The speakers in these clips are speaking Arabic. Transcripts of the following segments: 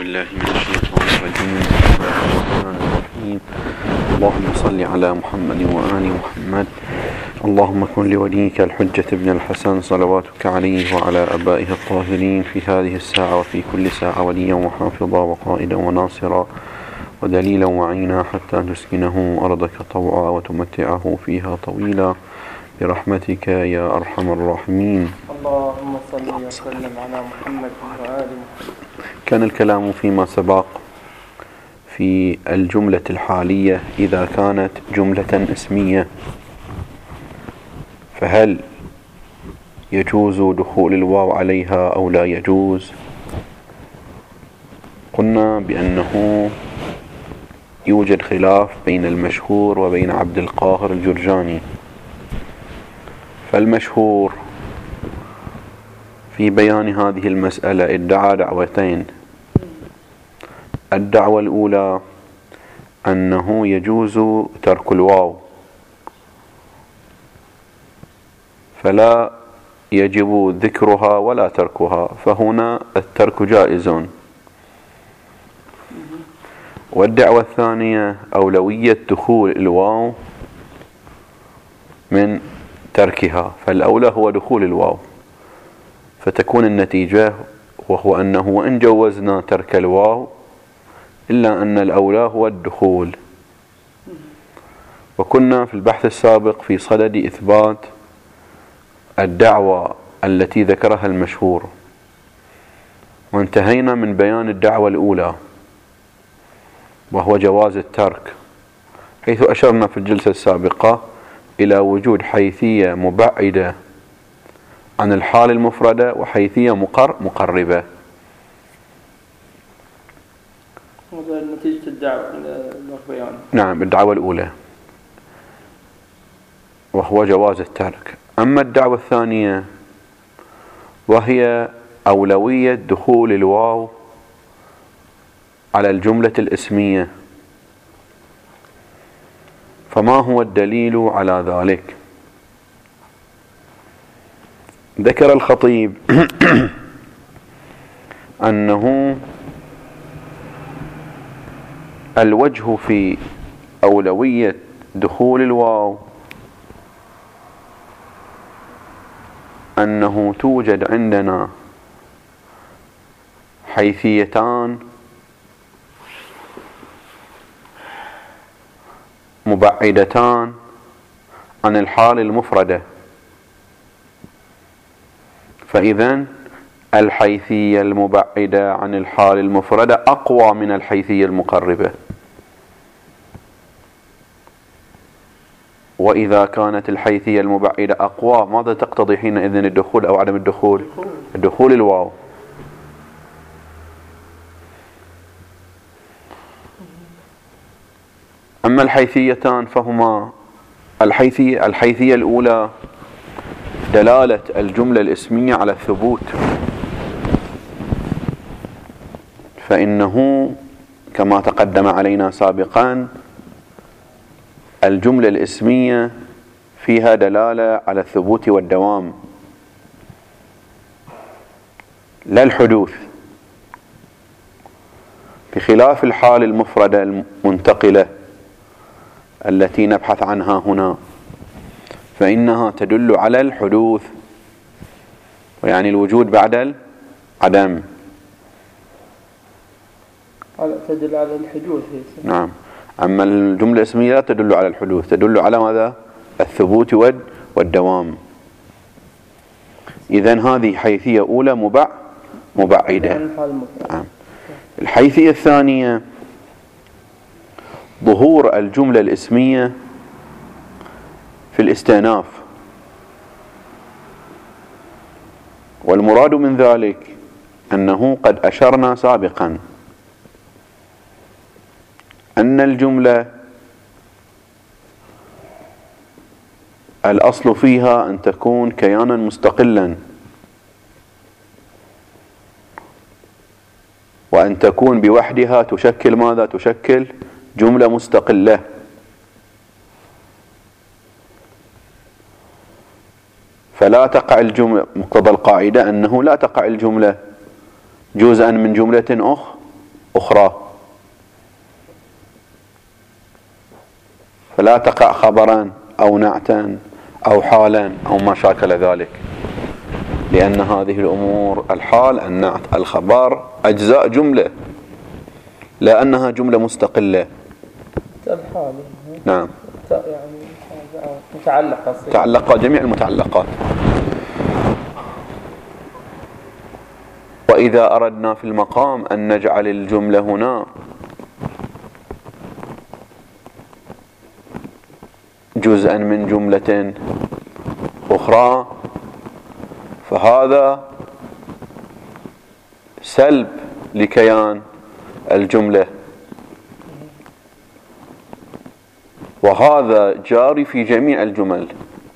بالله من الشيطان الرجيم. بسم الله الرحمن الرحيم. اللهم صل على محمد وآل محمد. اللهم كن لوليك الحجة ابن الحسن صلواتك عليه وعلى آبائه الطاهرين في هذه الساعة وفي كل ساعة وليا وحافظا وقائدا وناصرا ودليلا وعينا حتى تسكنه أرضك طوعا وتمتعه فيها طويلا برحمتك يا أرحم الراحمين. اللهم صل وسلم على محمد وآل محمد. كان الكلام فيما سبق في الجملة الحالية إذا كانت جملة اسمية فهل يجوز دخول الواو عليها أو لا يجوز؟ قلنا بأنه يوجد خلاف بين المشهور وبين عبد القاهر الجرجاني. فالمشهور في بيان هذه المسألة ادعى دعوتين. الدعوة الأولى أنه يجوز ترك الواو فلا يجب ذكرها ولا تركها، فهنا الترك جائز. والدعوة الثانية أولوية دخول الواو من تركها، فالأولى هو دخول الواو، فتكون النتيجة وهو أنه وإن جوزنا ترك الواو إلا أن الأولى هو الدخول. وكنا في البحث السابق في صدد إثبات الدعوة التي ذكرها المشهور، وانتهينا من بيان الدعوة الأولى وهو جواز الترك، حيث أشرنا في الجلسة السابقة إلى وجود حيثية مبعدة عن الحال المفردة وحيثية مقربة. هذا نتيجة الدعوة البيان. نعم، الدعوة الأولى وهو جواز الترك. أما الدعوة الثانية وهي أولوية دخول الواو على الجملة الاسمية، فما هو الدليل على ذلك؟ ذكر الخطيب أنه الوجه في أولوية دخول الواو أنه توجد عندنا حيثيتان مبعدتان عن الحال المفردة، فإذن الحيثية المبعدة عن الحال المفردة أقوى من الحيثية المقربة. وإذا كانت الحيثية المبعدة أقوى ماذا تقتضي حينئذ الدخول أو عدم الدخول؟ الدخول الواو. أما الحيثيتان فهما الحيثية الأولى دلالة الجملة الاسمية على الثبوت، فإنه كما تقدم علينا سابقا الجملة الاسمية فيها دلالة على الثبوت والدوام لا الحدوث، بخلاف الحال المفردة المنتقلة التي نبحث عنها هنا، فإنها تدل على الحدوث، ويعني الوجود بعد العدم. تدل على الحدوث. نعم. أما الجملة الاسمية لا تدل على الحدوث، تدل على ماذا؟ الثبوت والدوام. إذن هذه حيثية أولى مبعدة. نعم. الحيثية الثانية ظهور الجملة الاسمية في الاستئناف، والمراد من ذلك أنه قد أشرنا سابقا أن الجملة الأصل فيها أن تكون كيانا مستقلا، وأن تكون بوحدها تشكل ماذا؟ تشكل جملة مستقلة. فلا تقع الجملة، مقتضى القاعدة أنه لا تقع الجملة جزءا من جملة أخرى، فلا تقع خبرا أو نعتا أو حالا أو ما شاكل ذلك، لأن هذه الأمور الحال النعت الخبر أجزاء جملة، لا أنها جملة مستقلة. الحال نعم، يعني متعلقة، تعلق جميع المتعلقات. وإذا أردنا في المقام أن نجعل الجملة هنا جزءا من جملة أخرى، فهذا سلب لكيان الجملة، وهذا جاري في جميع الجمل،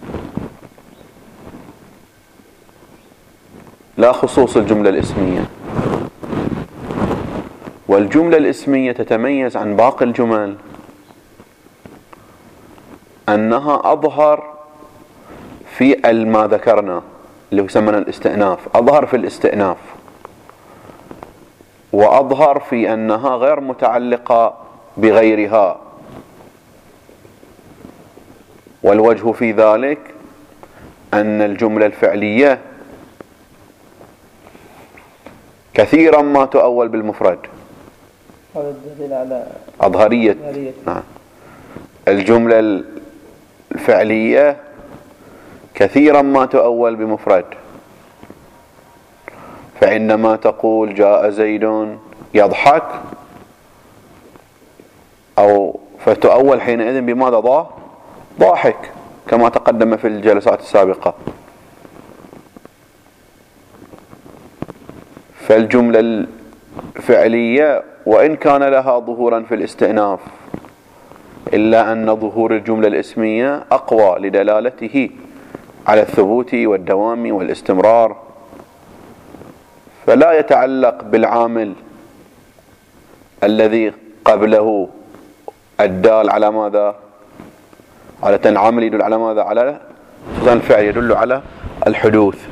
لا خصوص الجملة الاسمية. والجملة الاسمية تتميز عن باقي الجمل أنها أظهر في ما ذكرنا اللي يسمى الاستئناف، أظهر في الاستئناف، وأظهر في أنها غير متعلقة بغيرها. والوجه في ذلك أن الجملة الفعلية كثيرا ما تؤول بالمفرد، هذا الدليل على أظهرية. نعم، الجملة الفعلية كثيرا ما تؤول بمفرد، فعندما تقول جاء زيد يضحك، أو فتؤول حينئذ بماذا؟ ضاحك، كما تقدم في الجلسات السابقة. فالجملة الفعلية وإن كان لها ظهورا في الاستئناف، إلا أن ظهور الجملة الاسمية أقوى لدلالته على الثبوت والدوام والاستمرار، فلا يتعلق بالعامل الذي قبله الدال على ماذا؟ على العامل يدل على ماذا؟ على الفعل يدل على الحدوث.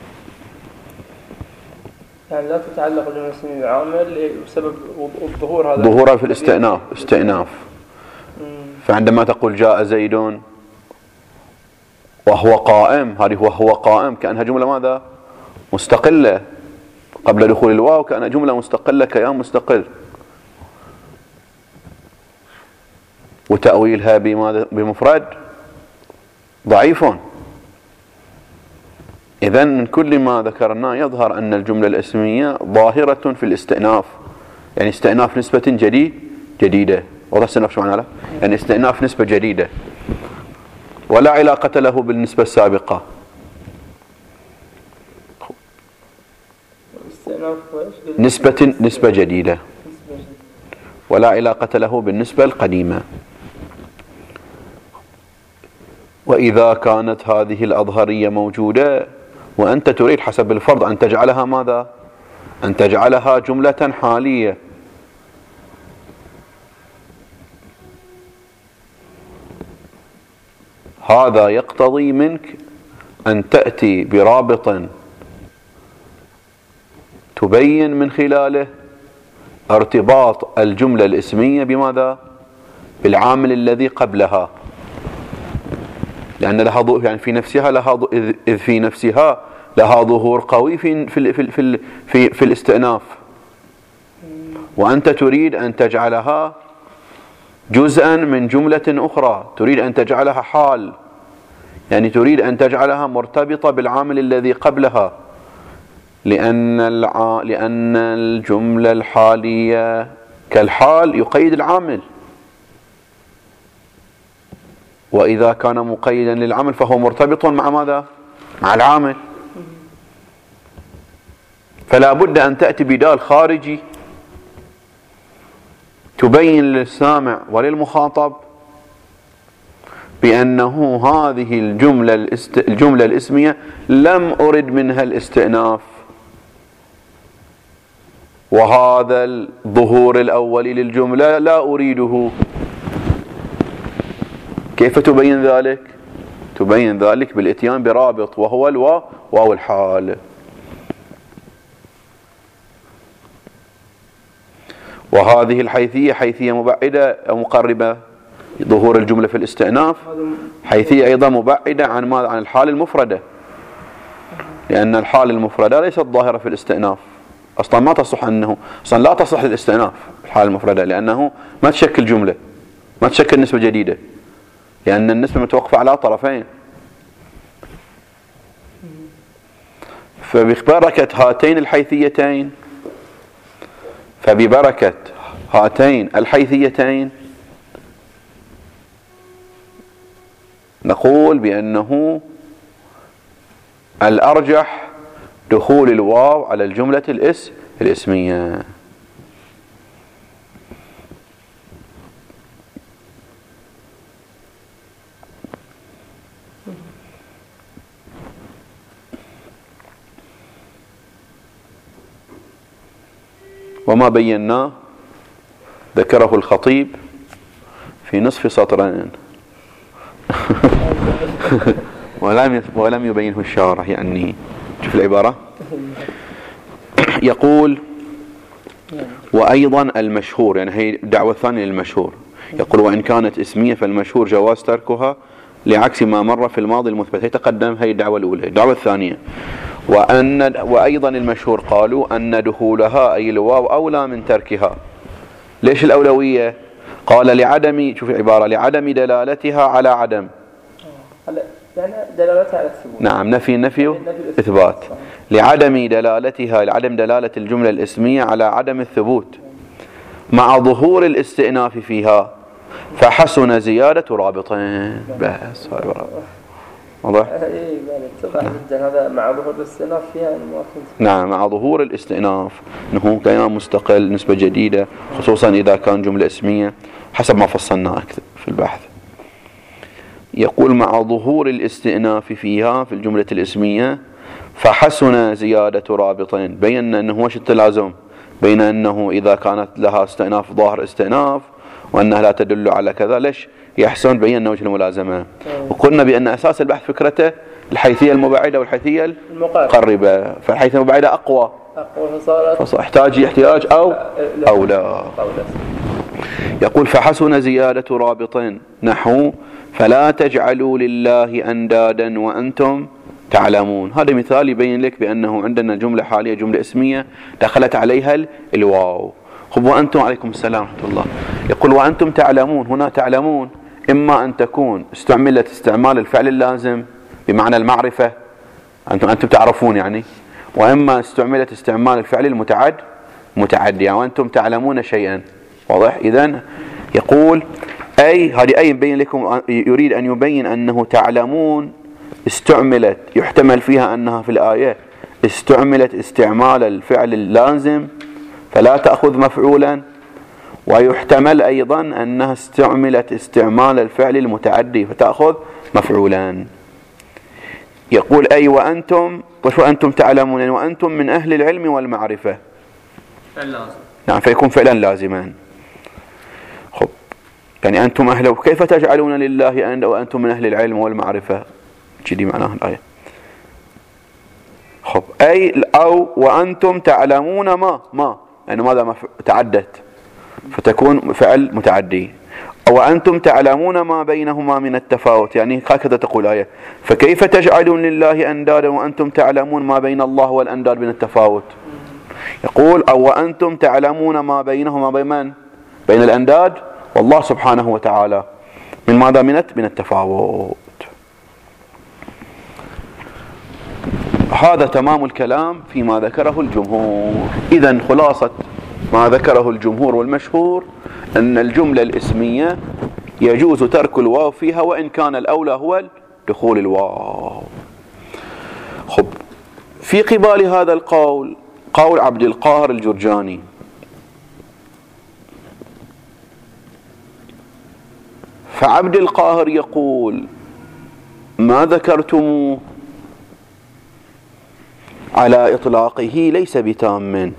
يعني لا تتعلق الجملة الاسمية بعامل بسبب الظهور، هذا ظهورها في استئناف. فعندما تقول جاء زيد وهو قائم، هذه وهو قائم كأنها جملة ماذا؟ مستقلة قبل دخول الواو، كأنها جملة مستقلة، كيان مستقل، وتأويلها بمفرد ضعيف. إذن من كل ما ذكرناه يظهر أن الجملة الاسمية ظاهرة في الاستئناف، يعني استئناف نسبة جديدة. وضع استئناف شو معناه؟ يعني استئناف نسبة جديدة ولا علاقة له بالنسبة السابقة. نسبة جديدة ولا علاقة له بالنسبة القديمة. وإذا كانت هذه الأظهرية موجودة وأنت تريد حسب الفرض أن تجعلها ماذا؟ أن تجعلها جملة حالية، هذا يقتضي منك أن تأتي برابط تبين من خلاله ارتباط الجملة الاسمية بماذا؟ بالعامل الذي قبلها، لأن لها يعني في نفسها إذ في نفسها لها ظهور قوي في الاستئناف، وأنت تريد أن تجعلها جزءا من جملة أخرى، تريد أن تجعلها حال، يعني تريد أن تجعلها مرتبطة بالعامل الذي قبلها، لأن الجملة الحالية كالحال يقيد العامل، وإذا كان مقيدا للعمل فهو مرتبط مع ماذا؟ مع العامل. فلا بد أن تأتي بدال خارجي تبين للسامع وللمخاطب بأنه هذه الجملة الاسمية لم أرد منها الاستئناف، وهذا الظهور الأولي للجملة لا أريده. كيف تبين ذلك؟ تبين ذلك بالاتيان برابط، وهو الواو الحال. وهذه الحيثية حيثية مبعدة أو مقربة ظهور الجملة في الاستئناف، حيثية أيضا مبعدة عن ماذا؟ عن الحال المفردة، لأن الحال المفردة ليست ظاهرة في الاستئناف، أصلا ما تصح أنه أصلا لا تصح للاستئناف الحال المفردة، لأنه ما تشكل جملة، ما تشكل نسبة جديدة، لأن النسبة متوقفة على طرفين. فببركة هاتين الحيثيتين فببركة هاتين الحيثيتين نقول بأنه الأرجح دخول الواو على الجملة الاسمية. وما بيناه ذكره الخطيب في نصف سطرين ولم يبينه الشارح. يعني شوف العبارة، يقول وأيضا المشهور، يعني هي الدعوة الثانية للمشهور، يقول وإن كانت اسمية فالمشهور جواز تركها لعكس ما مر في الماضي المثبت. هي تقدم، هي الدعوة الأولى. الدعوة الثانية وأيضا المشهور قالوا أن دخولها أي الواو أولى من تركها. ليش الأولوية؟ قال لعدم، شوف العبارة، لعدم دلالتها على عدم، يعني دلالتها على الثبوت. نعم، نفي إثبات. لعدم دلالتها، لعدم دلالة الجملة الاسمية على عدم الثبوت مع ظهور الاستئناف فيها، فحسن زيادة رابطين. بس واضح؟ هذا مع ظهور الاستئناف فيها. نعم، مع ظهور الاستئناف انه كيان مستقل، نسبة جديدة، خصوصا اذا كان جملة اسمية حسب ما فصلنا في البحث. يقول مع ظهور الاستئناف فيها في الجملة الاسمية فحسن زيادة رابطين. بينا انه وش التلازم بين انه اذا كانت لها استئناف ظاهر استئناف وانها لا تدل على كذا، ليش يحسن؟ بينا وجه الملازمة. وقلنا بان اساس البحث فكرته الحيثية المبعدة والحيثية المقربة، فالحيثية المبعدة اقوى احتياج او لا. يقول فحسن زيادة رابطين نحو فلا تجعلوا لله أندادا وأنتم تعلمون. هذا مثال يبين لك بأنه عندنا جملة حالية، جملة اسمية دخلت عليها الواو. خب وأنتم، عليكم السلام ورحمة الله. يقول وأنتم تعلمون، هنا تعلمون إما أن تكون استعملت استعمال الفعل اللازم بمعنى المعرفة، أنتم تعرفون يعني، وإما استعملت استعمال الفعل المتعدي، يعني وأنتم تعلمون شيئا. واضح؟ إذن يقول أي، هذه أي يبين لكم، يريد أن يبين أنه تعلمون استعملت، يحتمل فيها أنها في الآية استعملت استعمال الفعل اللازم فلا تأخذ مفعولا، ويحتمل أيضا أنها استعملت استعمال الفعل المتعدي فتأخذ مفعولا. يقول أي وأنتم، وأنتم تعلمون، يعني وأنتم من أهل العلم والمعرفة، نعم، فيكون فعلا لازما. خب يعني أنتم أهل، كيف تجعلون لله أن وأنتم من أهل العلم والمعرفة؟ جدي معناها الآية. خب أي أو وأنتم تعلمون ما يعني ماذا تعدت فتكون فعل متعدي. وأنتم تعلمون ما بينهما من التفاوت، يعني هكذا تقول الآية. فكيف تجعلون لله أندادا وأنتم تعلمون ما بين الله والأنداد من التفاوت؟ يقول أو وأنتم تعلمون ما بينهما بين الأنداد والله سبحانه وتعالى من ماذا؟ من التفاوت. هذا تمام الكلام فيما ذكره الجمهور. إذن خلاصة ما ذكره الجمهور والمشهور أن الجملة الاسمية يجوز ترك الواو فيها وإن كان الأولى هو دخول الواو. خب في قبال هذا القول قول عبد القاهر الجرجاني، فعبد القاهر يقول ما ذكرتم على إطلاقه ليس بتام،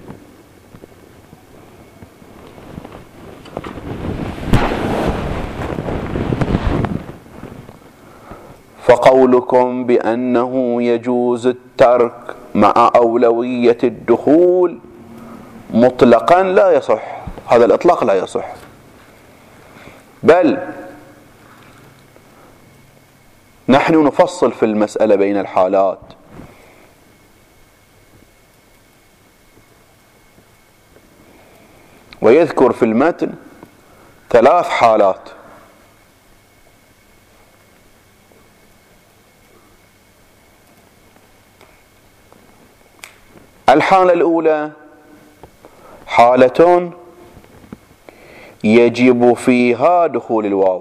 فقولكم بأنه يجوز الترك مع أولوية الدخول مطلقا لا يصح. هذا الإطلاق لا يصح. بل نحن نفصل في المسألة بين الحالات، ويذكر في المتن 3 حالات. الحالة الأولى حالة يجب فيها دخول الواو،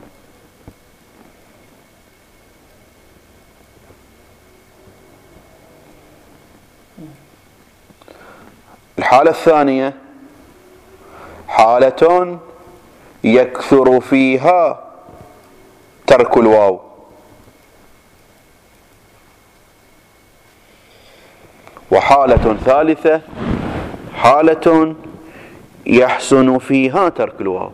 الحالة الثانية حالة يكثر فيها ترك الواو، وحالة ثالثة حالة يحسن فيها ترك الواو.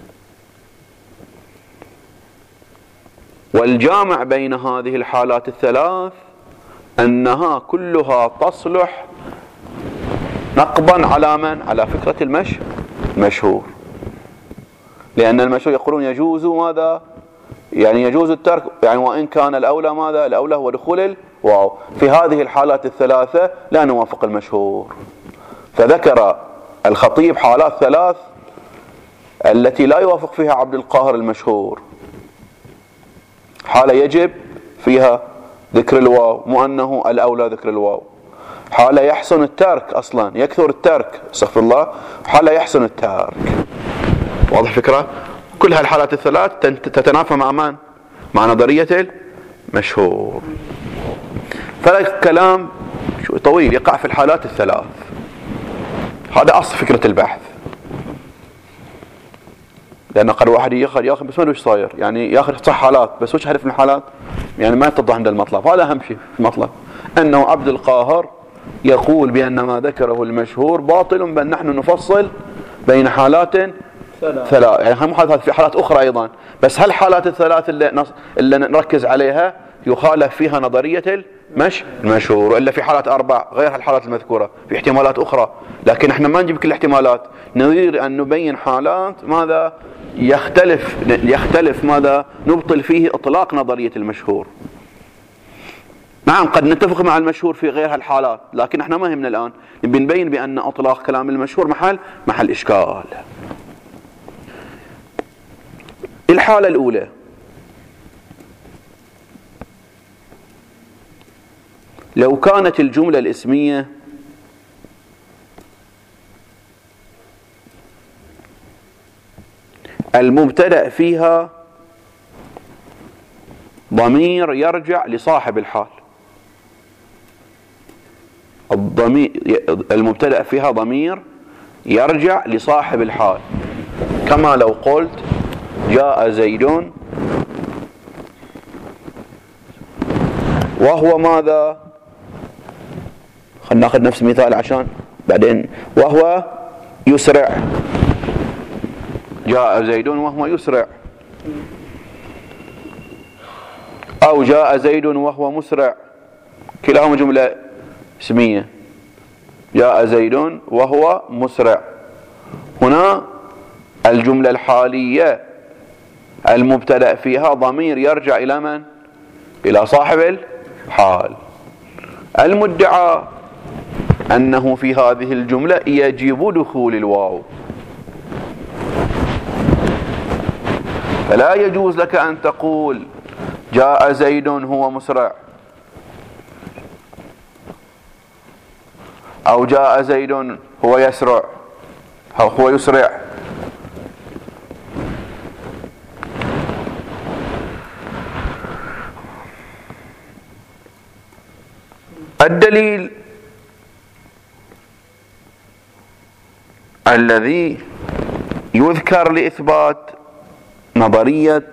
والجامع بين هذه الحالات الثلاث أنها كلها تصلح نقبا على من؟ على فكرة المشهور، لأن المشهور يقولون يجوز ماذا؟ يعني يجوز الترك، يعني وإن كان الأولى ماذا؟ الأولى هو دخول الواو. في هذه الحالات الثلاثة لا نوافق المشهور، فذكر الخطيب حالات 3 التي لا يوافق فيها عبد القاهر المشهور. حالة يجب فيها ذكر الواو، مو أنه الأولى ذكر الواو. حالة يحسن الترك، أصلا يكثر الترك، استغفر الله. حالة يحسن الترك. واضح فكرة؟ كل هالحالات الثلاث تتنافى مع من؟ مع نظرية المشهور. فالكلام طويل يقع في الحالات الثلاث. هذا أصل فكرة البحث. لأن قد واحد ياخذ بس ما له ايش صاير، يعني ياخذ صح حالات بس وش هدف من الحالات؟ يعني ما يتضح عند المطلب. هذا أهم شيء في المطلب، أنه عبد القاهر يقول بأن ما ذكره المشهور باطل، بل نحن نفصل بين حالات 3. يعني هم في حالات أخرى أيضا، بس هالحالات الثلاث اللي نركز عليها يخالف فيها نظرية المشهور، وإلا في حالات 4 غير الحالات المذكورة، في احتمالات أخرى، لكن احنا ما نجيب كل الاحتمالات، نريد أن نبين حالات ماذا يختلف ماذا نبطل فيه إطلاق نظرية المشهور. نعم قد نتفق مع المشهور في غير هالحالات، لكن احنا ما يهمنا الآن، بنبين بأن إطلاق كلام المشهور محل إشكال. الحالة الأولى لو كانت الجملة الاسمية المبتدأ فيها ضمير يرجع لصاحب الحال، المبتدأ فيها ضمير يرجع لصاحب الحال، كما لو قلت جاء زيد وهو ماذا؟ خلنا ناخذ نفس المثال عشان بعدين. وهو يسرع، جاء زيد وهو يسرع، أو جاء زيد وهو مسرع، كلاهما جملة اسمية. جاء زيد وهو مسرع، هنا الجملة الحالية المبتدأ فيها ضمير يرجع إلى من؟ إلى صاحب الحال. المدعى أنه في هذه الجملة يجب دخول الواو، فلا يجوز لك أن تقول جاء زيد هو مسرع، أو جاء زيد هو يسرع أو هو يسرع. الدليل الذي يذكر لإثبات نظرية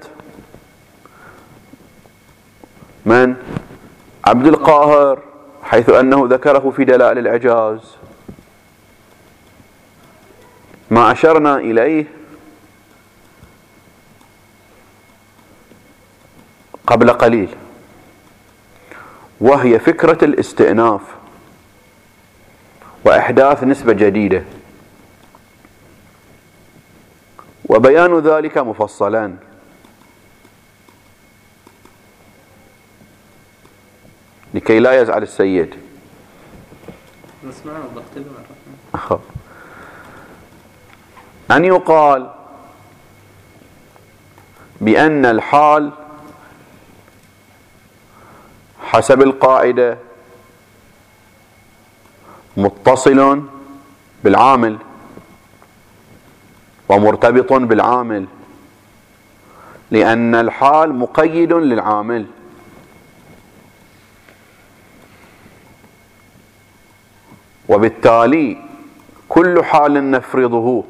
من؟ عبد القاهر، حيث أنه ذكره في دلائل الإعجاز، ما أشرنا إليه قبل قليل، وهي فكرة الاستئناف وإحداث نسبة جديدة. وبيان ذلك مفصلا. لكي لا يزعل السيد. أن يقال بأن الحال حسب القاعدة متصل بالعامل ومرتبط بالعامل، لأن الحال مقيد للعامل، وبالتالي كل حال نفرضه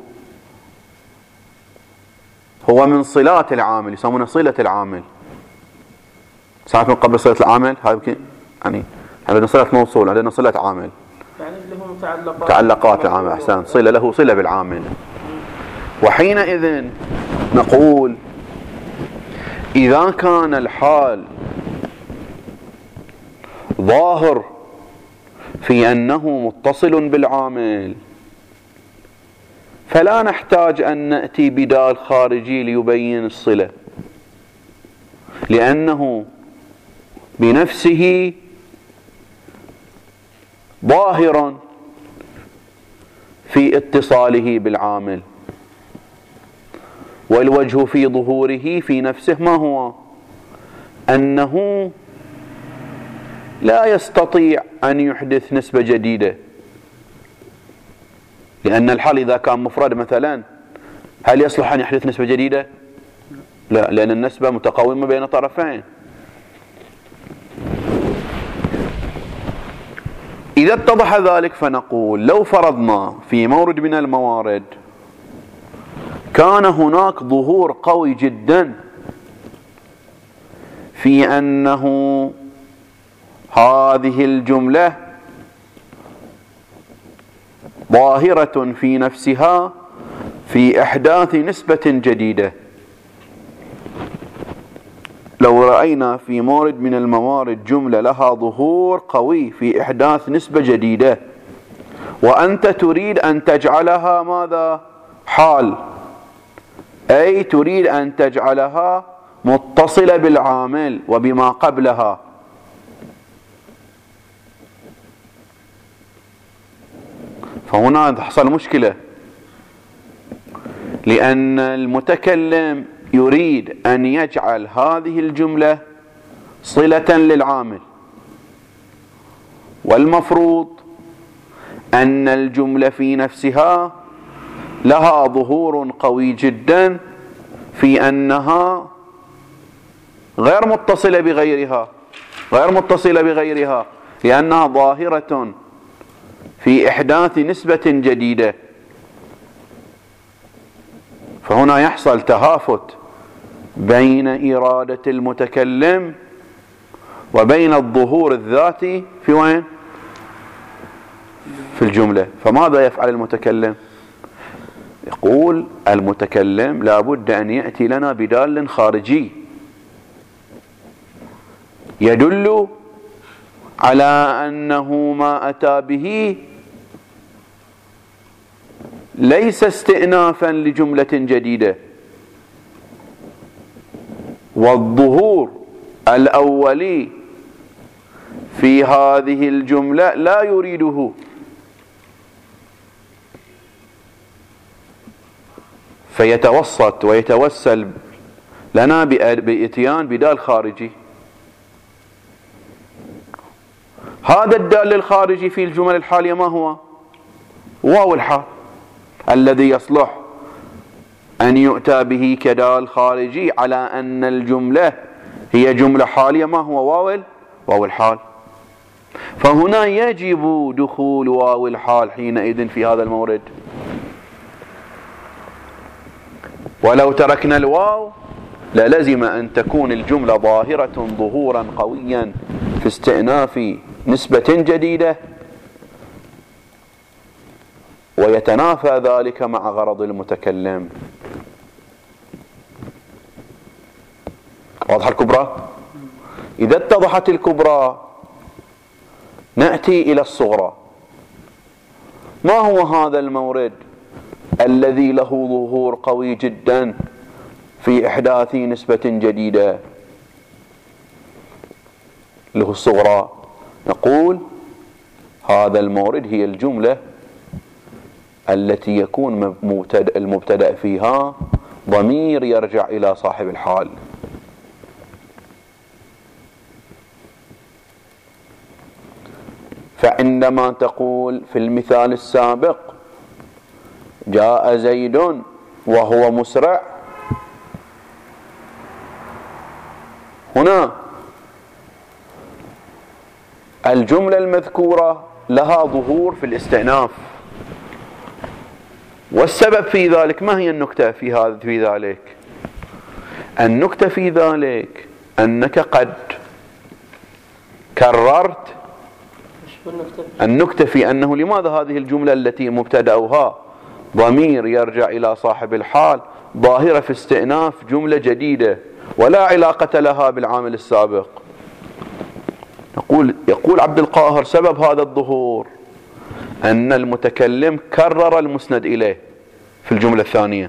هو من صلات العامل، يسمونه صلة العامل. ساعات من قبل صلة العامل هاي يمكن يعني عندنا صلة موصول، عندنا صلة عامل، يعني اللي هو متعلقات العامل. أحسن، صلة له صلة بالعامل. وحينئذ نقول إذا كان الحال ظاهر في أنه متصل بالعامل فلا نحتاج أن نأتي بدال خارجي ليبين الصلة، لأنه بنفسه ظاهر في اتصاله بالعامل. والوجه في ظهوره في نفسه ما هو؟ أنه لا يستطيع أن يحدث نسبة جديدة، لأن الحال إذا كان مفرد مثلا هل يصلح أن يحدث نسبة جديدة؟ لا، لأن النسبة متقاومة بين طرفين. إذا اتضح ذلك فنقول لو فرضنا في مورد من الموارد كان هناك ظهور قوي جدا في أنه هذه الجملة ظاهرة في نفسها في إحداث نسبة جديدة. لو رأينا في مورد من الموارد جملة لها ظهور قوي في إحداث نسبة جديدة، وأنت تريد أن تجعلها ماذا؟ حال، أي تريد أن تجعلها متصلة بالعامل وبما قبلها، فهنا تحصل مشكلة، لأن المتكلم يريد أن يجعل هذه الجملة صلة للعامل، والمفروض أن الجملة في نفسها لها ظهور قوي جدا في أنها غير متصلة بغيرها، لأنها ظاهرة في إحداث نسبة جديدة. فهنا يحصل تهافت بين إرادة المتكلم وبين الظهور الذاتي في وين؟ في الجملة. فماذا يفعل المتكلم؟ يقول المتكلم لابد أن يأتي لنا بدال خارجي يدل على أنه ما أتى به ليس استئنافا لجملة جديدة، والظهور الأولي في هذه الجملة لا يريده، فيتوسط ويتوسل لنا بإتيان بدال خارجي. هذا الدال الخارجي في الجمل الحالية ما هو؟ واو الحال الذي يصلح أن يؤتى به كدال خارجي على أن الجملة هي جملة حالية. ما هو؟ واو الحال. فهنا يجب دخول واو الحال حينئذ في هذا المورد، ولو تركنا الواو للزم أن تكون الجملة ظاهرة ظهورا قويا في استئناف نسبة جديدة، ويتنافى ذلك مع غرض المتكلم. واضحة الكبرى؟ إذا اتضحت الكبرى نأتي إلى الصغرى. ما هو هذا المورد الذي له ظهور قوي جدا في إحداث نسبة جديدة له الصغرى، نقول هذا المورد هي الجملة التي يكون المبتدأ فيها ضمير يرجع إلى صاحب الحال. فعندما تقول في المثال السابق جاء زيد وهو مسرع، هنا الجملة المذكورة لها ظهور في الاستئناف، والسبب في ذلك ما هي النكتة في ذلك؟ النكتة في ذلك أنك قد كررت النكتة في أنه لماذا هذه الجملة التي مبتدأها ضمير يرجع إلى صاحب الحال ظاهرة في استئناف جملة جديدة ولا علاقة لها بالعامل السابق. يقول عبد القاهر سبب هذا الظهور أن المتكلم كرر المسند إليه في الجملة الثانية،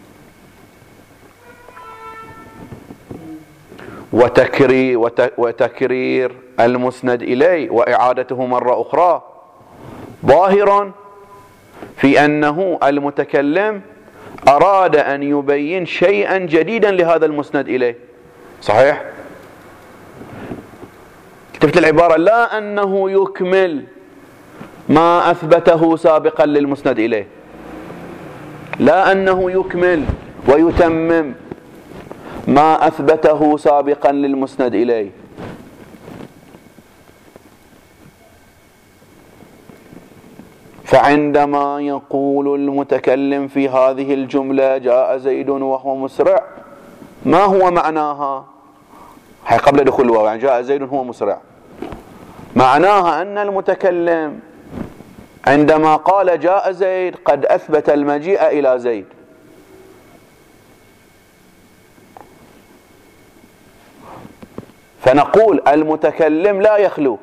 وتكرير المسند إليه وإعادته مرة أخرى ظاهرا في أنه المتكلم أراد أن يبين شيئا جديدا لهذا المسند إليه. صحيح؟ كتبت العبارة لا أنه يكمل ما أثبته سابقا للمسند إليه، لا أنه يكمل ويتمم ما أثبته سابقا للمسند إليه. فعندما يقول المتكلم في هذه الجملة جاء زيد وهو مسرع، ما هو معناها؟ هي قبل دخول الواو، يعني جاء زيد وهو مسرع، معناها أن المتكلم عندما قال جاء زيد قد أثبت المجيء إلى زيد. فنقول المتكلم لا يخلو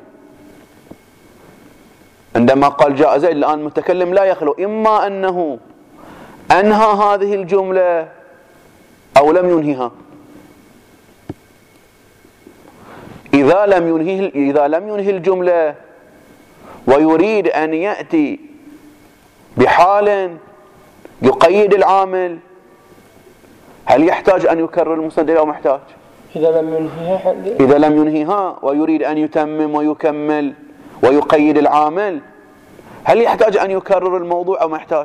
عندما قال جاء زيد، الآن المتكلم لا يخلو إما أنه أنهى هذه الجملة أو لم ينهيها. إذا لم ينهي الجملة ويريد أن يأتي بحال يقيد العامل، هل يحتاج أن يكرر المسند أو محتاج؟ إذا لم ينهيها ويريد أن يتمم ويكمل ويقيد العامل، هل يحتاج أن يكرر الموضوع أو ما يحتاج؟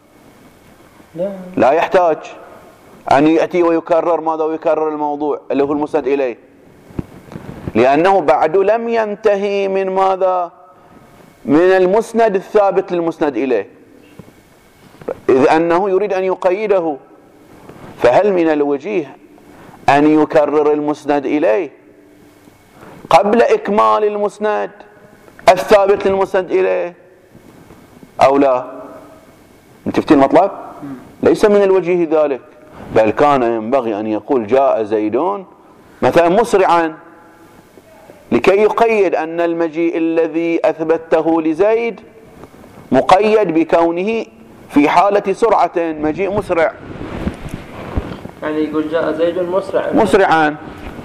لا يحتاج أن يأتي ويكرر ماذا؟ ويكرر الموضوع اللي هو المسند إليه، لأنه بعد لم ينتهي من ماذا؟ من المسند الثابت للمسند إليه، إذ أنه يريد أن يقيده. فهل من الوجيه أن يكرر المسند إليه قبل إكمال المسند الثابت للمسند إليه أو لا؟ انتفتي المطلب؟ ليس من الوجيه ذلك، بل كان ينبغي أن يقول جاء زيدون مثلا مسرعا لكي يقيد أن المجيء الذي أثبته لزيد مقيد بكونه في حالة سرعة، مجيء مسرع، يعني يقول جاء زيد مسرعا.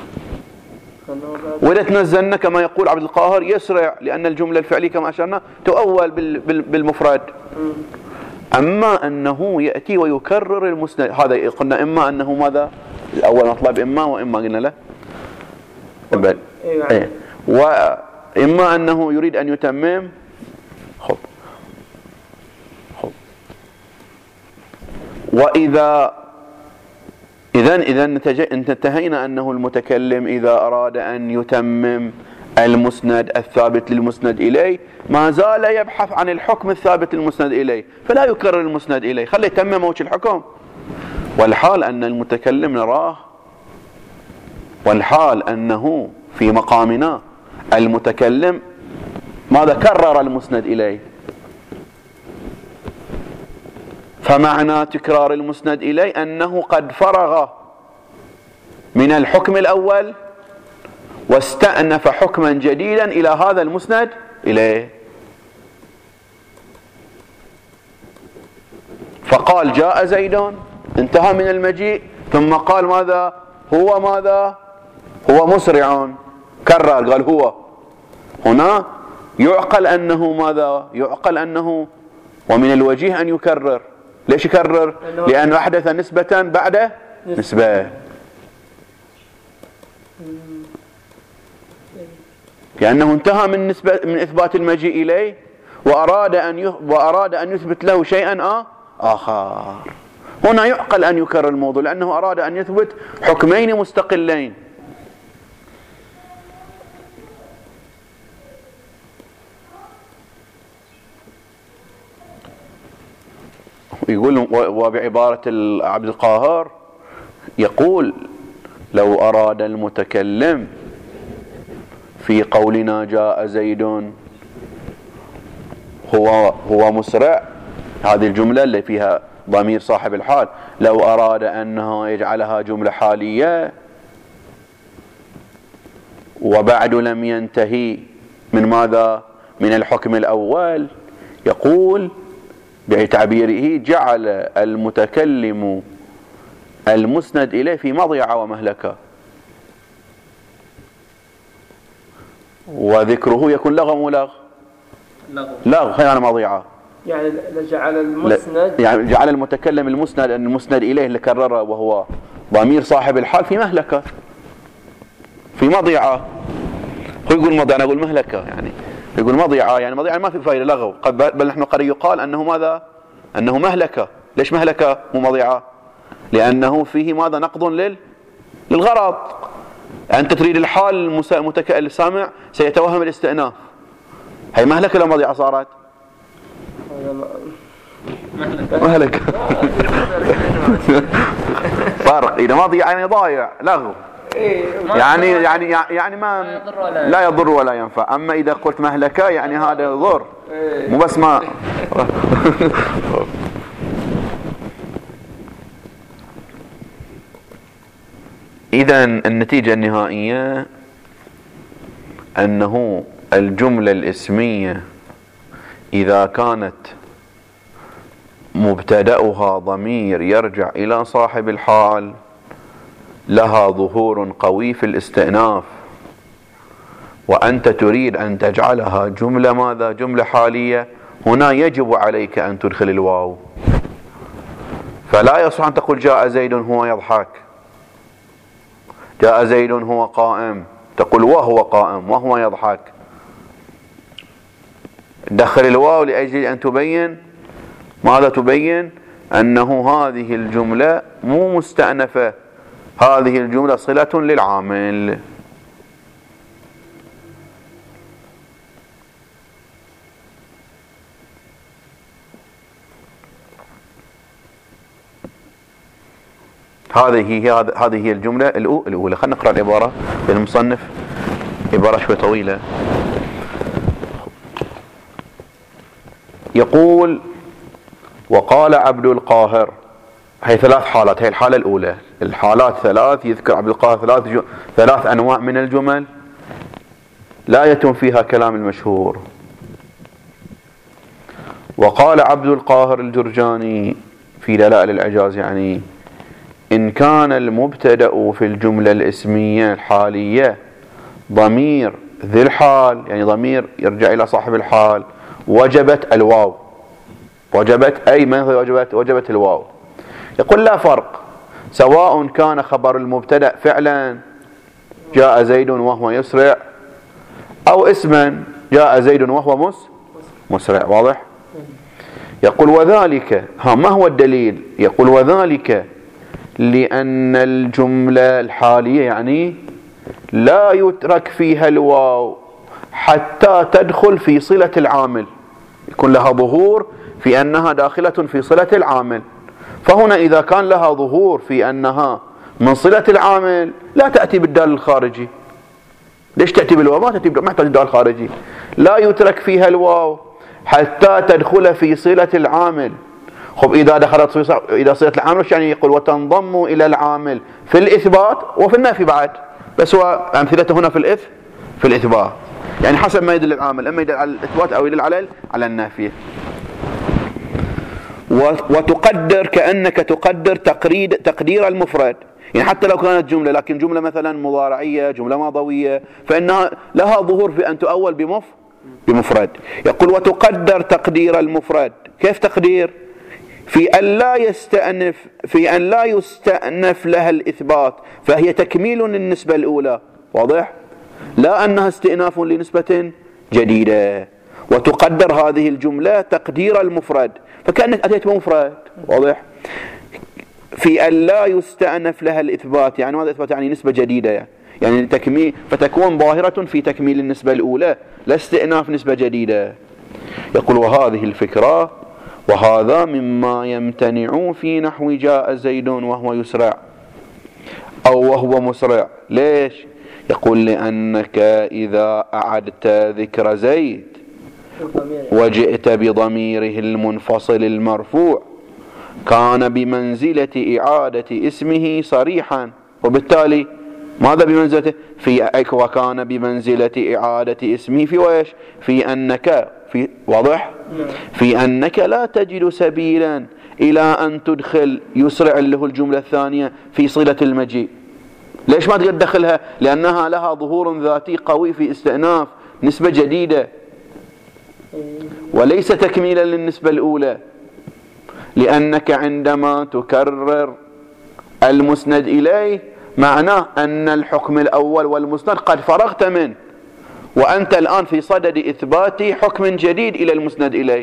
وإذا تنزلنا كما يقول عبد القاهر يسرع، لأن الجملة الفعلية كما أشرنا تؤول بالمفرد. أما أنه يأتي ويكرر المسند، هذا قلنا إما أنه ماذا؟ الأول مطلب إما، وإما قلنا له إيه. وإما أنه يريد أن يتمم. خب وإذا إذا انتهينا أنه المتكلم إذا أراد أن يتمم المسند الثابت للمسند إليه ما زال يبحث عن الحكم الثابت للمسند إليه، فلا يكرر المسند إليه، خليه يتمم وجه الحكم. والحال أن المتكلم نراه، والحال أنه في مقامنا المتكلم ماذا؟ كرر المسند إليه. فمعنى تكرار المسند إليه أنه قد فرغ من الحكم الأول واستأنف حكما جديدا إلى هذا المسند إليه. فقال جاء زيد، انتهى من المجيء، ثم قال ماذا؟ هو مسرع، كرر قال هو. هنا يعقل أنه ماذا؟ يعقل أنه، ومن الوجيه أن يكرر. ليش يكرر؟ لأنه أحدث نسبة بعد نسبة، لأنه انتهى من إثبات المجيء إليه وأراد أن يثبت له شيئا آخر. هنا يعقل أن يكرر الموضوع، لأنه أراد أن يثبت حكمين مستقلين. يقول وبعبارة عبد القاهر يقول لو أراد المتكلم في قولنا جاء زيد هو مسرع، هذه الجملة اللي فيها ضمير صاحب الحال، لو أراد أنه يجعلها جملة حالية وبعد لم ينتهي من ماذا؟ من الحكم الأول، يقول بتعبيره جعل المتكلم المسند إليه في مضيعة ومهلكة، وذكره يكون لغو ملغ لغو خيانة مضيعة. يعني جعل المسند، يعني جعل المتكلم المسند إليه اللي كرره وهو ضمير صاحب الحال في مهلكة، في مضيعة. هو يقول مضيعة، أنا أقول مهلكة، يعني يقول مضيعة، يعني مضيعة ما في فائدة لغو، بل نحن قد يقال أنه ماذا؟ أنه مهلكة. ليش مهلكة مو مضيعة؟ لأنه فيه ماذا؟ نقض للغرض. أنت تريد الحال، السامع سيتوهم الاستئناف، هي مهلكة لو مضيعة صارت؟ مهلكة. فرق، إذا مضيعة يعني ضايع لغو، يعني ما لا يضر ولا ينفع. أما إذا قلت مهلكة يعني هذا يضر، مو بس ما. إذن النتيجة النهائية أنه الجملة الاسمية إذا كانت مبتدأها ضمير يرجع إلى صاحب الحال لها ظهور قوي في الاستئناف، وأنت تريد أن تجعلها جملة ماذا؟ جملة حالية، هنا يجب عليك أن تدخل الواو. فلا يصح أن تقول جاء زيد هو يضحك، جاء زيد هو قائم، تقول وهو قائم وهو يضحك. دخل الواو لأجل أن تبين ماذا؟ تبين أنه هذه الجملة مو مستأنفة، هذه الجملة صلة للعامل. هذه هي الجملة الأولى. خلينا نقرأ العبارة للمصنف، عبارة شوي طويلة. يقول وقال عبد القاهر، هي ثلاث حالات، هي الحالة الأولى، الحالات ثلاث، يذكر عبد القاهر ثلاث أنواع من الجمل لا يتم فيها كلام المشهور. وقال عبد القاهر الجرجاني في دلائل الإعجاز، يعني إن كان المبتدأ في الجملة الاسمية الحالية ضمير ذي الحال، يعني ضمير يرجع إلى صاحب الحال، وجبت الواو. وجبت أي من وجبت الواو. يقول لا فرق، سواء كان خبر المبتدأ فعلا جاء زيد وهو يسرع، أو اسما جاء زيد وهو مسرع. واضح؟ يقول وذلك، ما هو الدليل؟ يقول وذلك لأن الجملة الحالية يعني لا يترك فيها الواو حتى تدخل في صلة العامل، يكون لها ظهور في أنها داخلة في صلة العامل. فهنا إذا كان لها ظهور في أنها من صلة العامل لا تأتي بالدال الخارجي. ليش تأتي بالواو؟ ما تأتي، ما تحتاج الدال الخارجي. لا يترك فيها الواو حتى تدخل في صلة العامل. خب إذا دخلت إلى صلة العامل وش يعني؟ يقول وتنضم إلى العامل في الإثبات وفي النفي بعد، بس هو أمثلته هنا في الإثبات، يعني حسب ما يدل العامل، أما يدل على الإثبات أو يدل على النفي. وتقدر كأنك تقدر تقدير المفرد، يعني حتى لو كانت جملة، لكن جملة مثلا مضارعية، جملة ماضوية، فإنها لها ظهور في أن تؤول بمفرد. يقول وتقدر تقدير المفرد. كيف تقدير؟ في أن لا يستأنف لها الإثبات، فهي تكميل للنسبة الأولى، واضح؟ لا أنها استئناف لنسبة جديدة. وتقدر هذه الجملة تقدير المفرد، فكأنك أتيت بمفرد، واضح؟ في أن لا يستأنف لها الإثبات، يعني ماذا إثبات؟ يعني نسبة جديدة، يعني تكميل، فتكون ظاهرة في تكميل النسبة الأولى لا استئناف نسبة جديدة. يقول وهذه الفكرة وهذا مما يمتنع في نحو جاء زيد وهو يسرع أو وهو مسرع. ليش؟ يقول لأنك إذا أعدت ذكر زيد وجئت بضميره المنفصل المرفوع كان بمنزلة إعادة اسمه صريحا، وبالتالي ماذا بمنزلته؟ وكان بمنزلة إعادة اسمه في ويش؟ في أنك واضح؟ في أنك لا تجد سبيلا إلى أن تدخل يسرع اللي هو الجملة الثانية في صلة المجيء. ليش ما تقدر تدخلها؟ لأنها لها ظهور ذاتي قوي في استئناف نسبة جديدة وليس تكميلا للنسبة الأولى. لأنك عندما تكرر المسند إليه معناه أن الحكم الأول والمسند قد فرغت منه، وأنت الآن في صدد إثبات حكم جديد إلى المسند إليه،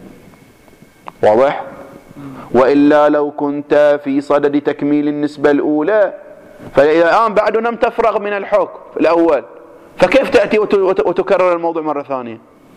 واضح؟ وإلا لو كنت في صدد تكميل النسبة الأولى فإذا الآن بعد لم تفرغ من الحكم الأول، فكيف تأتي وتكرر الموضوع مرة ثانية؟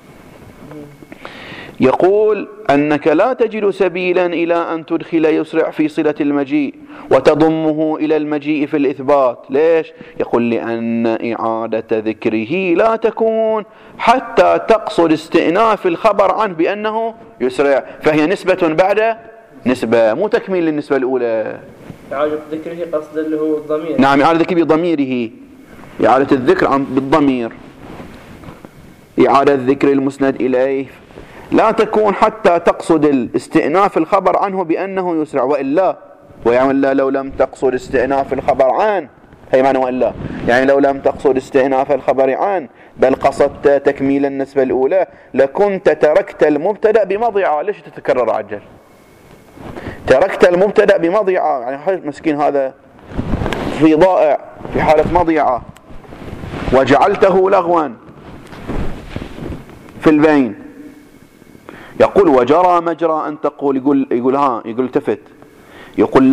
يقول أنك لا تجد سبيلا إلى أن تدخل يسرع في صلة المجيء وتضمه إلى المجيء في الإثبات. ليش؟ يقول لأن إعادة ذكره لا تكون حتى تقصد استئناف الخبر عنه بأنه يسرع، فهي نسبة بعد نسبة، مو تكميل للنسبة الأولى. إعادة ذكره قصد اللي هو الضمير. نعم، إعادة ذكره بضميره، إعادة الذكر بالضمير، إعادة ذكر المسند إليه لا تكون حتى تقصد الاستئناف الخبر عنه بأنه يسرع، وإلا لو لم تقصد استئناف الخبر عنه، هي معنى وإلا، يعني لو لم تقصد استئناف الخبر عنه بل قصدت تكميل النسبة الأولى لكنت تركت المبتدأ بمضيعة. ليش تتكرر عجل؟ تركت المبتدأ بمضيعة، يعني مسكين هذا في ضائع في حالة مضيعة، وجعلته لغوا في البين. يقول وجرى مجرى أن تقول، يقول التفت، يقول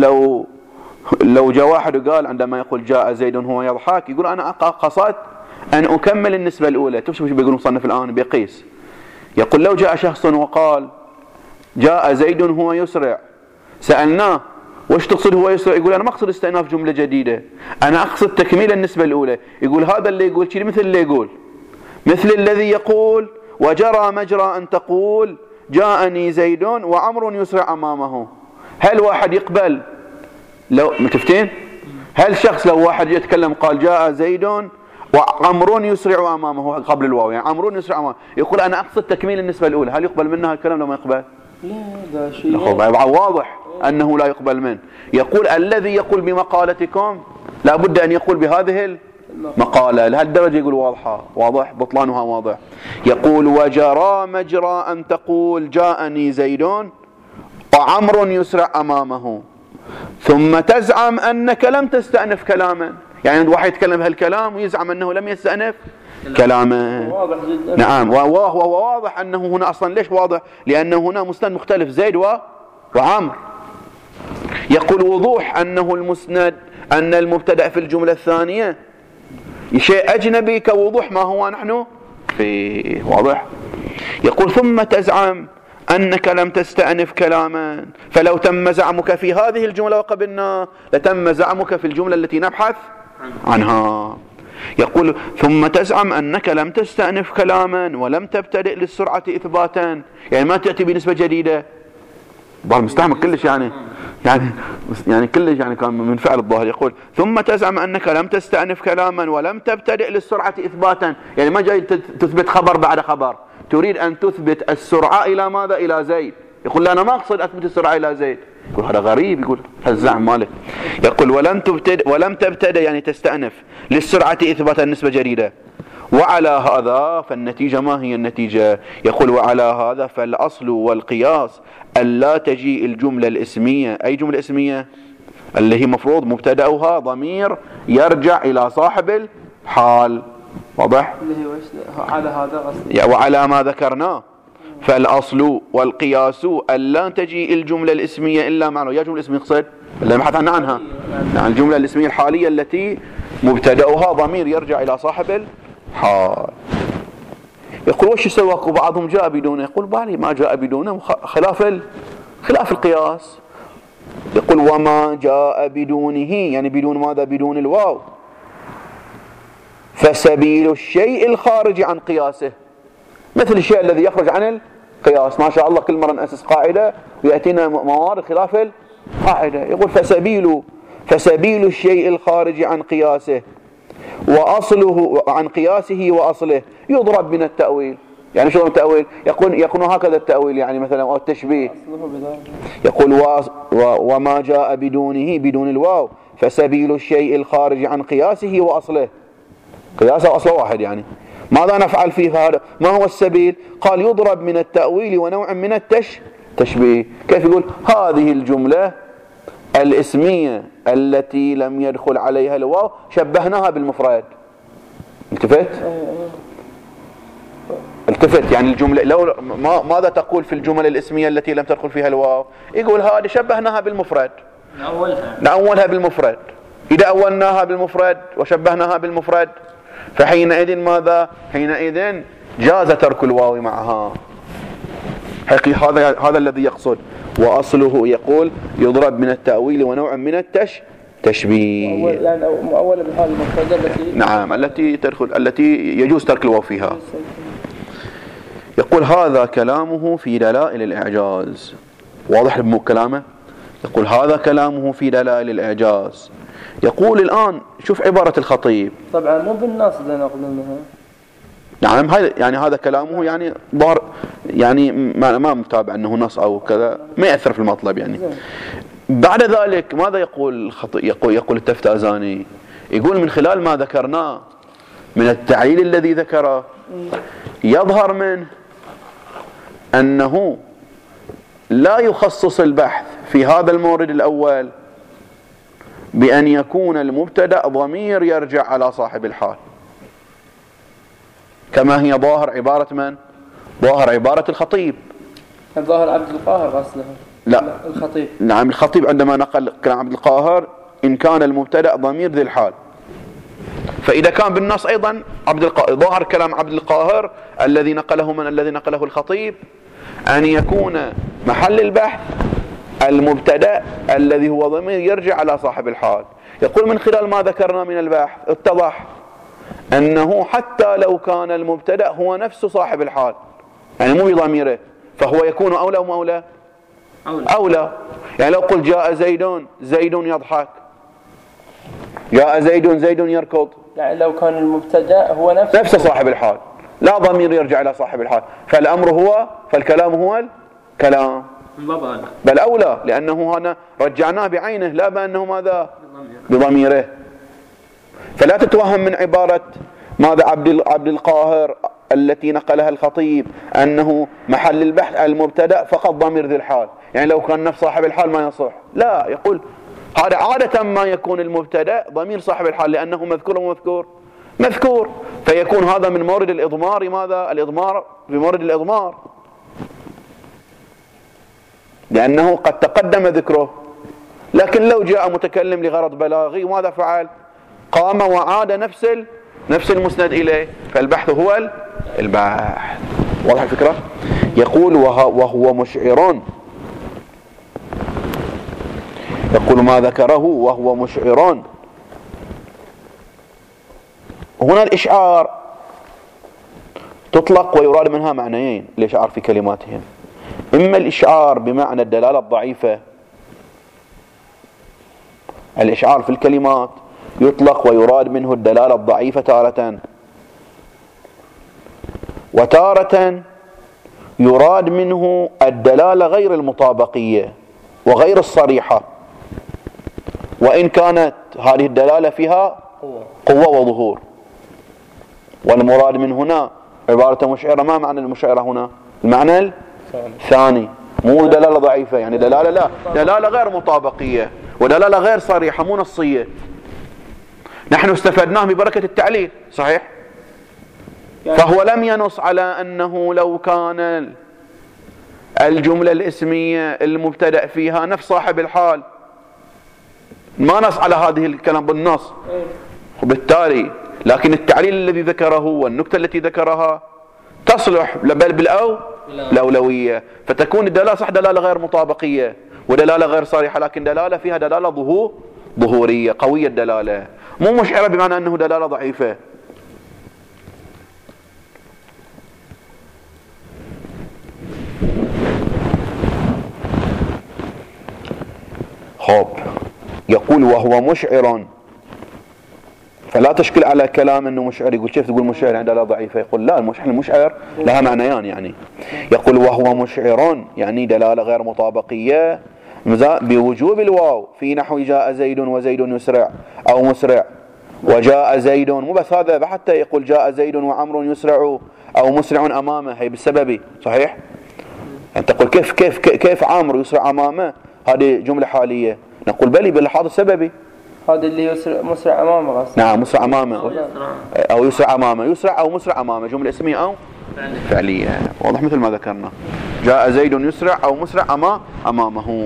لو جاء واحد وقال عندما يقول جاء زيد هو يضحك، يقول أنا قصدت أن أكمل النسبة الأولى. شوف بيقول مصنف الآن بيقيس، يقول لو جاء شخص وقال جاء زيد هو يسرع، سألناه وش تقصد هو يسرع؟ يقول أنا ما أقصد استئناف جملة جديدة، أنا أقصد تكميل النسبة الأولى. يقول هذا اللي يقول شيء مثل اللي يقول، مثل الذي يقول وجرى مجرى أن تقول جاءني زيد وعمر يسرع أمامه. هل واحد يقبل لو متفتين؟ هل شخص لو واحد يتكلم قال جاء زيد وعمر يسرع أمامه قبل الواو، يعني عمر يسرع أمامه، يقول أنا أقصد تكميل النسبة الأولى، هل يقبل منها الكلام لو ما يقبل؟ لا، هذا شيء واضح أنه لا يقبل منه. يقول الذي يقول بمقالتكم لا بد أن يقول بهذه المقالة، لهالدرجة يقول واضح بطلانها واضح. يقول وجرى مجرى أن تقول جاءني زيد وعمر يسرع أمامه ثم تزعم أنك لم تستأنف كلاما، يعني واحد يتكلم بهالكلام ويزعم أنه لم يستأنف كلاما. واضح جدا. نعم، وهو واضح أنه هنا أصلا. ليش واضح؟ لأنه هنا مسند مختلف زيد وعمر. يقول وضوح أنه المسند أن المبتدأ في الجملة الثانية شيء أجنبي كوضوح ما هو نحن فيه، واضح. يقول ثم تزعم أنك لم تستأنف كلاما، فلو تم زعمك في هذه الجملة وقبلنا لتم زعمك في الجملة التي نبحث عنها. يقول ثم تزعم أنك لم تستأنف كلاما ولم تبتدئ للسرعة إثباتا، يعني ما تأتي بنسبة جديدة. ظهر مستعمل كلش، يعني كلش يعني كان من فعل الظاهر. يقول ثم تزعم أنك لم تستأنف كلاما ولم تبتدئ للسرعة إثباتا، يعني ما جاي تثبت خبر بعد خبر، تريد أن تثبت السرعة إلى ماذا؟ إلى زيد، يقول لا أنا ما أقصد أثبت السرعة إلى زيد. يقول هذا غريب، يقول هالزعم ماله. يقول ولم تبتدأ يعني تستأنف للسرعة إثبات النسبة جديدة. وعلى هذا فالنتيجة ما هي النتيجة؟ يقول وعلى هذا فالأصل والقياس ألا تجيء الجملة الاسمية. أي جملة اسمية؟ اللي هي مفروض مبتدأها ضمير يرجع إلى صاحب الحال. واضح؟ اللي هي على هذا قصدي. وعلى ما ذكرناه فالأصل والقياس ألا تجيء الجملة الاسمية إلا معنى. يا جملة اسمية قصد اللي بحثنا عنها، يعني الجملة الاسمية الحالية التي مبتدأها ضمير يرجع إلى صاحب الحال. يقول وش يسوى؟ بعضهم جاء بدونه. يقول بالي ما جاء بدونه خلاف القياس. يقول وما جاء بدونه يعني بدون ماذا؟ بدون الواو. فسبيل الشيء الخارج عن قياسه، مثل الشيء الذي يخرج عن القياس. ما شاء الله كل مرة نأسس قاعدة ويأتينا موارد خلاف القاعدة. يقول فسبيل الشيء الخارج عن قياسه وأصله عن قياسه وأصله يضرب من التأويل. يعني شو التأويل؟ يكون هكذا التأويل، يعني مثلا أو التشبيه. يقول وما جاء بدونه بدون الواو فسبيل الشيء الخارج عن قياسه وأصله. قياسه وأصله واحد، يعني ماذا نفعل فيه هذا؟ ما هو السبيل؟ قال يضرب من التأويل ونوع من التشبيه. كيف يقول؟ هذه الجملة الاسمية التي لم يدخل عليها الواو شبهناها بالمفرد. التفت يعني الجملة لو ماذا تقول في الجمل الاسمية التي لم تدخل فيها الواو؟ يقول هذه شبهناها بالمفرد، نأولها بالمفرد. إذا أولناها بالمفرد وشبهناها بالمفرد فحينئذ ماذا؟ حينئذ جاز ترك الواو معها. حقيقي هذا الذي يقصد. وأصله يقول يضرب من التأويل ونوع من التشبيه. يعني مؤولة بهذه المفردة التي نعم التي يجوز ترك الواو فيها. يقول هذا كلامه في دلائل الإعجاز. واضح كلامه؟ يقول هذا كلامه في دلائل الإعجاز. يقول الآن شوف عبارة الخطيب. طبعا مو بالنص اللي نقلناها. نعم يعني هذا كلامه يعني ظهر، يعني ما متابع أنه نص أو كذا، ما يأثر في المطلب يعني. بعد ذلك ماذا يقول الخطيب؟ يقول التفتازاني يقول من خلال ما ذكرناه من التعليل الذي ذكره يظهر منه أنه لا يخصص البحث في هذا المورد الأول بأن يكون المبتدأ ضمير يرجع على صاحب الحال، كما هي ظاهر عبارة من؟ ظاهر عبارة الخطيب. ظاهر عبد القاهر أصله. لا الخطيب. نعم الخطيب عندما نقل كلام عبد القاهر إن كان المبتدأ ضمير ذي الحال. فإذا كان بالنص أيضا ظاهر كلام عبد القاهر الذي نقله الخطيب أن يكون محل البحث المبتدأ الذي هو ضمير يرجع على صاحب الحال. يقول من خلال ما ذكرنا من البحث اتضح أنه حتى لو كان المبتدأ هو نفس صاحب الحال يعني مو بضميره فهو يكون أولى أو أولى؟ أولى. يعني لو قل جاء زيد يضحك، جاء زيد يركض، يعني لو كان المبتدأ هو نفس صاحب الحال لا ضمير يرجع إلى صاحب الحال فالكلام هو الكلام بل أولى، لأنه هنا رجعناه بعينه لا بأنه ماذا؟ بضميره. فلا تتوهم من عبارة ماذا عبد القاهر التي نقلها الخطيب أنه محل البحث المبتدأ فقط ضمير ذي الحال، يعني لو كان نفس صاحب الحال ما يصح. لا، يقول هذا عادة ما يكون المبتدأ ضمير صاحب الحال لأنه مذكور ومذكور فيكون هذا من مورد الإضمار. ماذا؟ الإضمار بمورد الإضمار، لأنه قد تقدم ذكره. لكن لو جاء متكلم لغرض بلاغي ماذا فعل؟ قام وعاد نفس المسند إليه، فالبحث هو البحث. واضح الفكرة؟ يقول وهو مشعر، يقول ما ذكره وهو مشعر. هنا الإشعار تطلق ويراد منها معنيين الإشعار في كلماتهم. إما الإشعار بمعنى الدلالة الضعيفة، الإشعار في الكلمات يطلق ويراد منه الدلالة الضعيفة تارة، وتارة يراد منه الدلالة غير المطابقية وغير الصريحة، وإن كانت هذه الدلالة فيها قوة وظهور. والمراد من هنا عبارة مشعرة. ما معنى المشعرة هنا؟ المعنى الثاني، مو دلالة ضعيفة، يعني دلالة لا، دلالة غير مطابقية ودلالة غير صريحة، مو نصية. نحن استفدناه ببركة التعليل، صحيح؟ فهو لم ينص على أنه لو كان الجملة الاسمية المبتدأ فيها نفس صاحب الحال، ما نص على هذه الكلام بالنص، وبالتالي لكن التعليل الذي ذكره والنكتة التي ذكرها تصلح بل بالأولوية، فتكون الدلالة صح دلالة غير مطابقية ودلالة غير صريحة، لكن دلالة فيها دلالة ظهورية قوية الدلالة، مو مشعرة بمعنى أنه دلالة ضعيفة. خب، يقول وهو مشعر، فلا تشكل على كلام انه مشعر. يقول كيف تقول مشعر عند دلاله ضعيفه؟ يقول لا، المشعر لها معنيان يعني. يقول وهو مشعر يعني دلاله غير مطابقيه بوجوب الواو في نحو جاء زيد وزيد يسرع او مسرع وجاء زيد، مو بس هذا، حتى يقول جاء زيد وعمر يسرع او مسرع امامه، هي بالسبب، صحيح؟ يعني تقول كيف عامر يسرع امامه؟ هذه جمله حاليه. نقول بلي باللحاظ السببي، هذا اللي مسرع امامه غصب. نعم، مسرع امامه او يسرع امامه، يسرع او مسرع امامه، جمله اسميه او فعليه، واضح مثل ما ذكرنا. جاء زيد يسرع او مسرع امامه.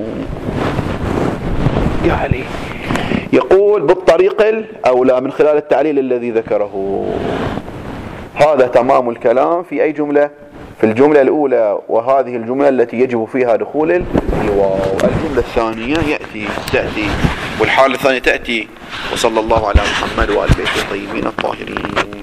يعني يقول بالطريق الاولى من خلال التعليل الذي ذكره. هذا تمام الكلام في اي جمله؟ في الجمله الاولى، وهذه الجمله التي يجب فيها دخول الواو. الجمله الثانيه تاتي والحالة الثانية تأتي. وصلى الله على محمد وآل بيته الطيبين الطاهرين.